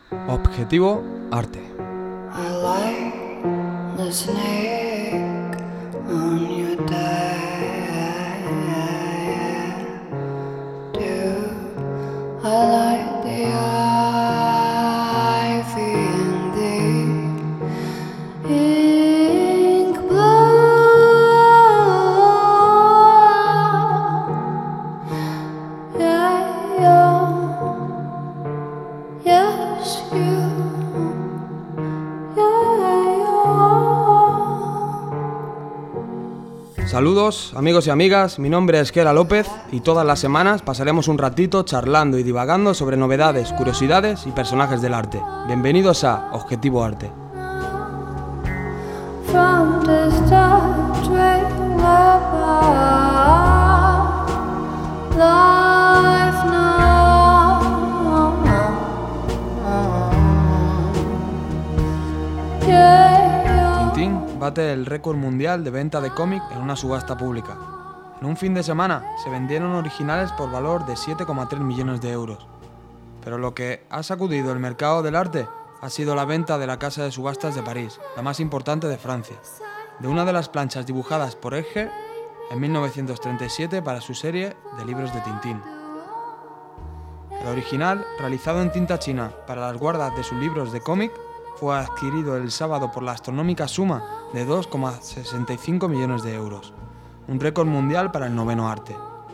Objetivo Arte. Saludos amigos y amigas, mi nombre es Kera López y todas las semanas pasaremos un ratito charlando y divagando sobre novedades, curiosidades y personajes del arte. Bienvenidos a Objetivo Arte. Bate el récord mundial de venta de cómic en una subasta pública. En un fin de semana se vendieron originales por valor de 7,3 millones de euros. Pero lo que ha sacudido el mercado del arte ha sido la venta de la casa de subastas de París, la más importante de Francia, de una de las planchas dibujadas por Hergé en 1937 para su serie de libros de Tintín. El original, realizado en tinta china para las guardas de sus libros de cómic, fue adquirido el sábado por la astronómica suma de 2,65 millones de euros, un récord mundial para el noveno arte.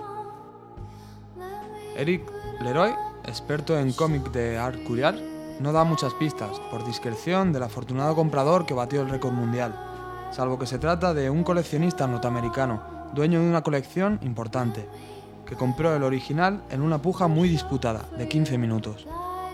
Eric Leroy, experto en cómic de Art Curial, no da muchas pistas, por discreción del afortunado comprador que batió el récord mundial, salvo que se trata de un coleccionista norteamericano, dueño de una colección importante, que compró el original en una puja muy disputada, de 15 minutos.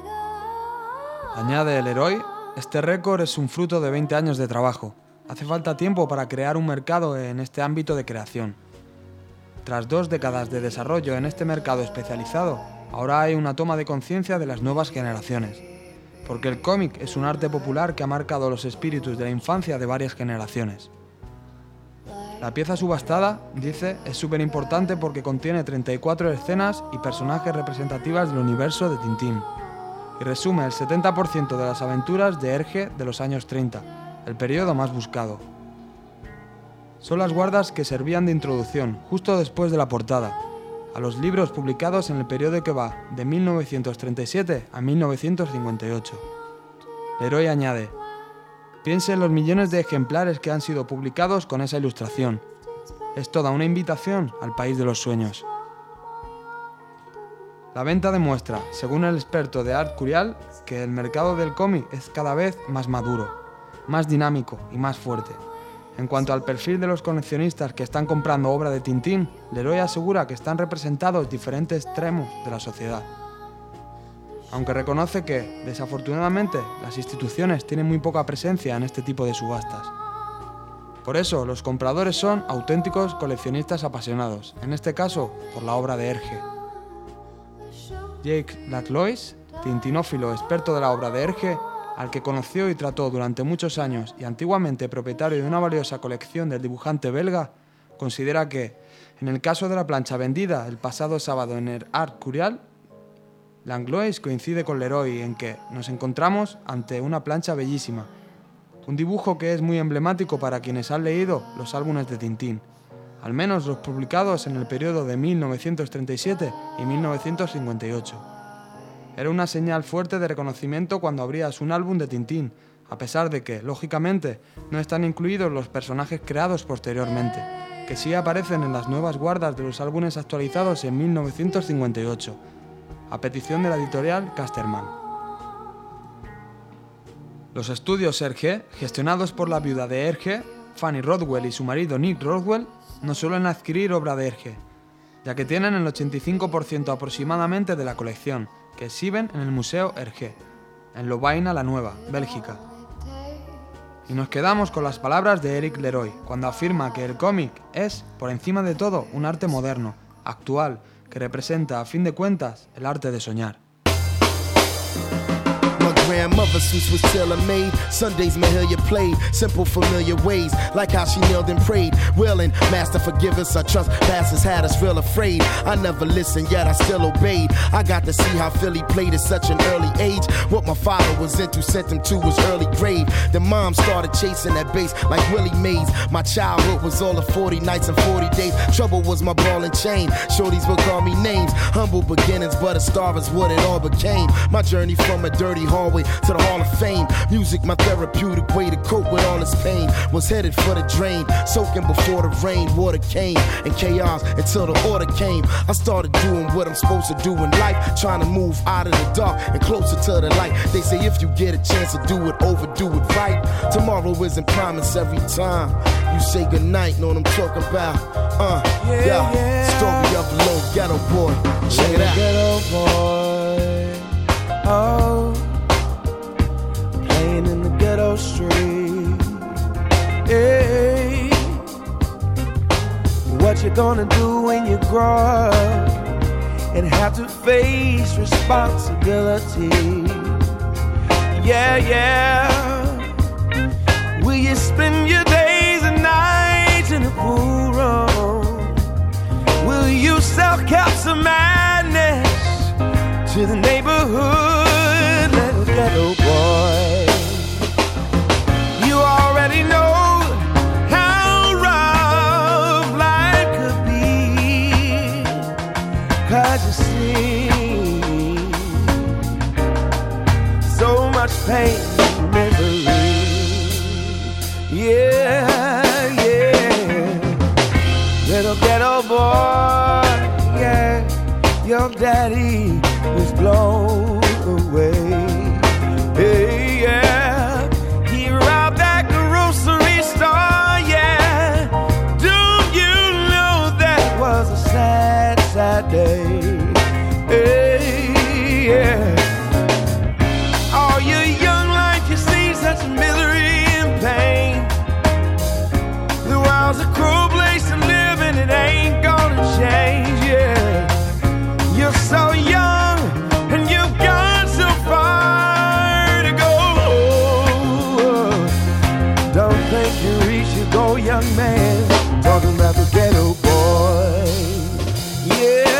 Añade Leroy, este récord es un fruto de 20 años de trabajo. Hace falta tiempo para crear un mercado en este ámbito de creación. Tras 2 décadas de desarrollo en este mercado especializado, ahora hay una toma de conciencia de las nuevas generaciones. Porque el cómic es un arte popular que ha marcado los espíritus de la infancia de varias generaciones. La pieza subastada, dice, es súper importante porque contiene 34 escenas y personajes representativas del universo de Tintín. Y resume el 70% de las aventuras de Hergé de los años 30, el periodo más buscado. Son las guardas que servían de introducción, justo después de la portada, a los libros publicados en el periodo que va de 1937 a 1958. Leroy añade: piense en los millones de ejemplares que han sido publicados con esa ilustración. Es toda una invitación al país de los sueños. La venta demuestra, según el experto de Art Curial, que el mercado del cómic es cada vez más maduro, más dinámico y más fuerte. En cuanto al perfil de los coleccionistas que están comprando obra de Tintín, Leroy asegura que están representados diferentes extremos de la sociedad. Aunque reconoce que, desafortunadamente, las instituciones tienen muy poca presencia en este tipo de subastas. Por eso, los compradores son auténticos coleccionistas apasionados, en este caso, por la obra de Hergé. Jake Lacloise, tintinófilo experto de la obra de Hergé, al que conoció y trató durante muchos años y antiguamente propietario de una valiosa colección del dibujante belga, considera que, en el caso de la plancha vendida el pasado sábado en el Art Curial, Langlois coincide con Leroy en que nos encontramos ante una plancha bellísima, un dibujo que es muy emblemático para quienes han leído los álbumes de Tintín, al menos los publicados en el periodo de 1937 y 1958. Era una señal fuerte de reconocimiento cuando abrías un álbum de Tintín, a pesar de que, lógicamente, no están incluidos los personajes creados posteriormente, que sí aparecen en las nuevas guardas de los álbumes actualizados en 1958, a petición de la editorial Casterman. Los estudios Hergé, gestionados por la viuda de Hergé, Fanny Rodwell, y su marido Nick Rodwell, no suelen adquirir obra de Hergé, ya que tienen el 85% aproximadamente de la colección, que exhiben en el Museo Hergé, en Louvain-la-Neuve, Bélgica. Y nos quedamos con las palabras de Eric Leroy, cuando afirma que el cómic es, por encima de todo, un arte moderno, actual, que representa, a fin de cuentas, el arte de soñar. grandmother suits was tailor-made. Sundays Mahalia played simple familiar ways, like how she knelt and prayed, willing, Master forgive us, our trespasses had us real afraid. I never listened, yet I still obeyed. I got to see how Philly played at such an early age. What my father was into sent him to his early grave. Then mom started chasing that bass like Willie Mays. My childhood was all of 40 nights and 40 days. Trouble was my ball and chain. Shorties would call me names. Humble beginnings, but a star is what it all became. My journey from a dirty hallway to the Hall of Fame. Music, my therapeutic way to cope with all this pain. Was headed for the drain, soaking before the rain. Water came and chaos until the order came. I started doing what I'm supposed to do in life, trying to move out of the dark and closer to the light. They say if you get a chance to do it over, do it right. Tomorrow isn't promised every time. You say goodnight, know what I'm talking about. Yeah. Story of the little ghetto boy. Check it out. Ghetto boy, oh, playing in the ghetto street. Hey, what you gonna do when you grow up and have to face responsibility? Yeah. Will you spend your days and nights in the pool room? Will you sell caps of madness to the neighborhood little ghetto boy? You already know how rough life could be, 'cause you see so much pain and misery. Yeah. Little ghetto boy, yeah, your daddy was blown away. Hey, yeah, he robbed that grocery store, yeah. Do you know that was a sad, sad day? Hey, yeah. All your young life you see such misery and pain. The world's a cruel place to live and it ain't gonna change, yeah. You're so young and you've gone so far to go. Don't think you reach your goal, young man. Talking about the ghetto boy. Yeah.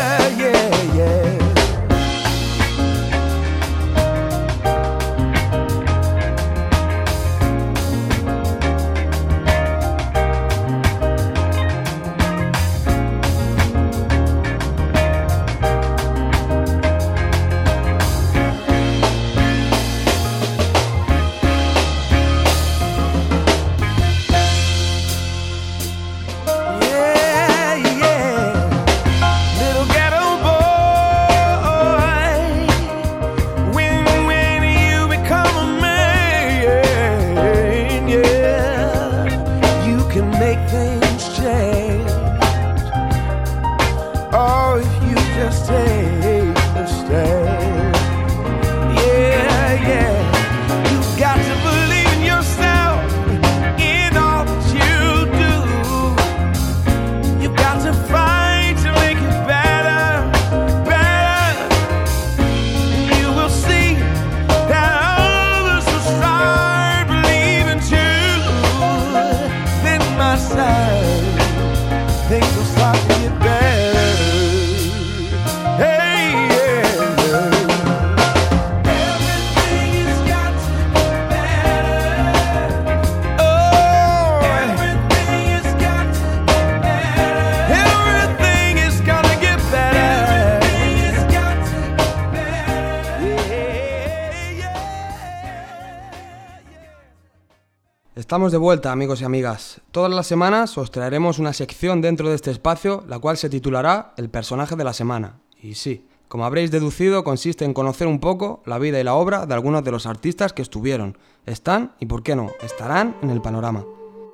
Estamos de vuelta, amigos y amigas. Todas las semanas os traeremos una sección dentro de este espacio, la cual se titulará El personaje de la semana. Y sí, como habréis deducido, consiste en conocer un poco la vida y la obra de algunos de los artistas que estuvieron, están y, por qué no, estarán en el panorama.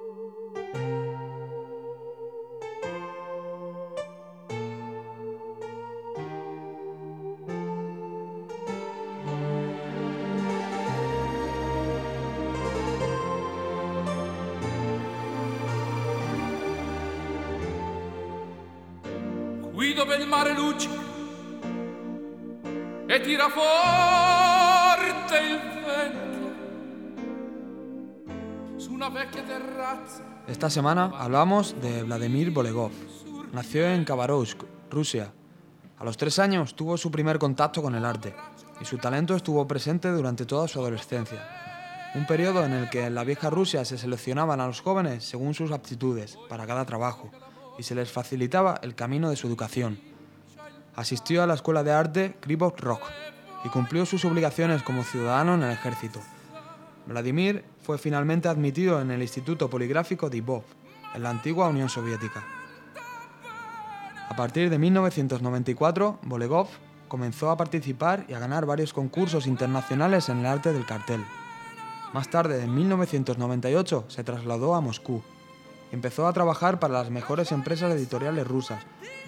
Qui dove il mare luccica e tira forte il Esta semana hablamos de Vladimir Bolegov. Nació en Khabarovsk, Rusia. A los 3 años tuvo su primer contacto con el arte y su talento estuvo presente durante toda su adolescencia. Un periodo en el que en la vieja Rusia se seleccionaban a los jóvenes según sus aptitudes para cada trabajo y se les facilitaba el camino de su educación. Asistió a la escuela de arte Krivov Rog y cumplió sus obligaciones como ciudadano en el ejército. Vladimir fue finalmente admitido en el Instituto Poligráfico de Lvov, en la antigua Unión Soviética. A partir de 1994, Bolegov comenzó a participar y a ganar varios concursos internacionales en el arte del cartel. Más tarde, en 1998, se trasladó a Moscú y empezó a trabajar para las mejores empresas editoriales rusas,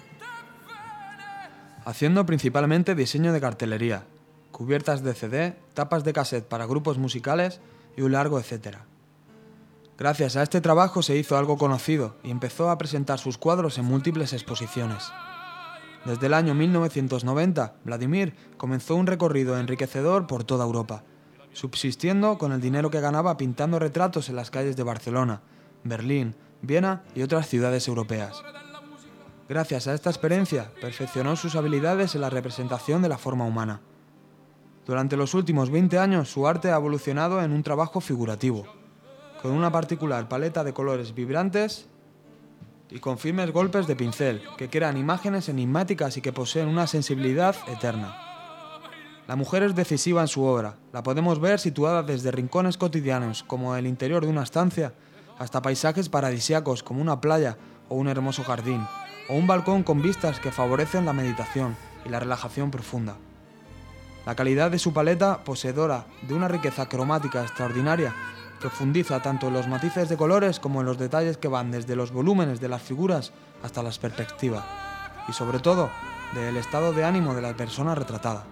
haciendo principalmente diseño de cartelería, cubiertas de CD, tapas de cassette para grupos musicales y un largo etcétera. Gracias a este trabajo se hizo algo conocido y empezó a presentar sus cuadros en múltiples exposiciones. Desde el año 1990, Vladimir comenzó un recorrido enriquecedor por toda Europa, subsistiendo con el dinero que ganaba pintando retratos en las calles de Barcelona, Berlín, Viena y otras ciudades europeas. Gracias a esta experiencia, perfeccionó sus habilidades en la representación de la forma humana. Durante los últimos 20 años, su arte ha evolucionado en un trabajo figurativo, con una particular paleta de colores vibrantes y con firmes golpes de pincel, que crean imágenes enigmáticas y que poseen una sensibilidad eterna. La mujer es decisiva en su obra. La podemos ver situada desde rincones cotidianos, como el interior de una estancia, hasta paisajes paradisíacos como una playa o un hermoso jardín, o un balcón con vistas que favorecen la meditación y la relajación profunda. La calidad de su paleta, poseedora de una riqueza cromática extraordinaria, profundiza tanto en los matices de colores como en los detalles que van desde los volúmenes de las figuras hasta las perspectivas, y sobre todo, del estado de ánimo de la persona retratada.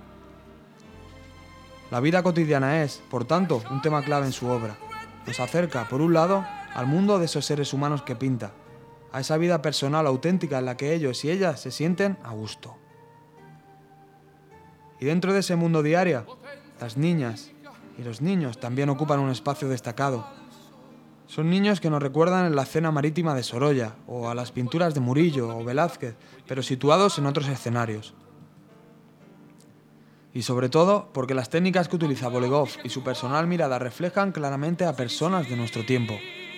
La vida cotidiana es, por tanto, un tema clave en su obra. Nos acerca, por un lado, al mundo de esos seres humanos que pinta, a esa vida personal auténtica en la que ellos y ellas se sienten a gusto. Y dentro de ese mundo diario, las niñas y los niños también ocupan un espacio destacado. Son niños que nos recuerdan en la escena marítima de Sorolla, o a las pinturas de Murillo o Velázquez, pero situados en otros escenarios. Y sobre todo, porque las técnicas que utiliza Bolegov y su personal mirada reflejan claramente a personas de nuestro tiempo.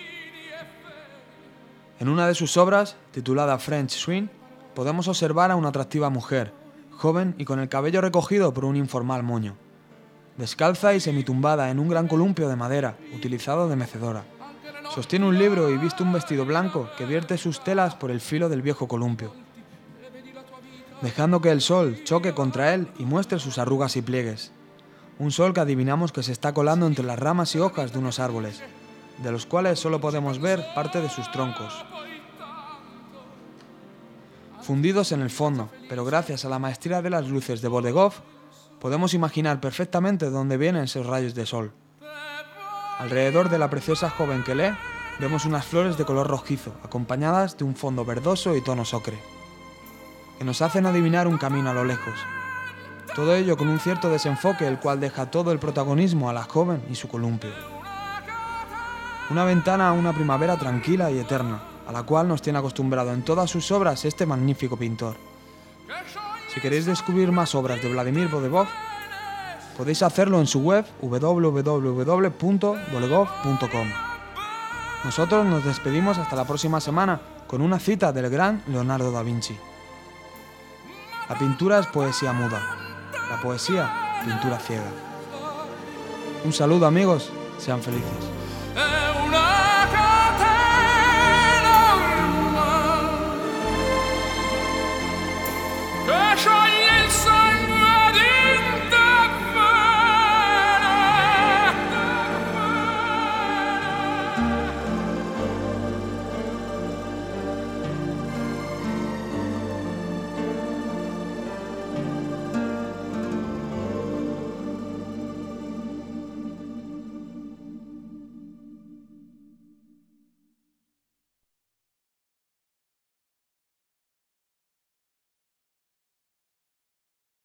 En una de sus obras, titulada French Swing, podemos observar a una atractiva mujer, joven y con el cabello recogido por un informal moño, descalza y semitumbada en un gran columpio de madera, utilizado de mecedora. Sostiene un libro y viste un vestido blanco que vierte sus telas por el filo del viejo columpio, dejando que el sol choque contra él y muestre sus arrugas y pliegues. Un sol que adivinamos que se está colando entre las ramas y hojas de unos árboles, de los cuales solo podemos ver parte de sus troncos, fundidos en el fondo, pero gracias a la maestría de las luces de Bolegov, podemos imaginar perfectamente dónde vienen esos rayos de sol. Alrededor de la preciosa joven que lee, vemos unas flores de color rojizo, acompañadas de un fondo verdoso y tonos ocre, que nos hacen adivinar un camino a lo lejos. Todo ello con un cierto desenfoque, el cual deja todo el protagonismo a la joven y su columpio. Una ventana a una primavera tranquila y eterna, a la cual nos tiene acostumbrado en todas sus obras este magnífico pintor. Si queréis descubrir más obras de Vladimir Bolegov, podéis hacerlo en su web www.bolegov.com. Nosotros nos despedimos hasta la próxima semana con una cita del gran Leonardo da Vinci. La pintura es poesía muda, la poesía, pintura ciega. Un saludo amigos, sean felices.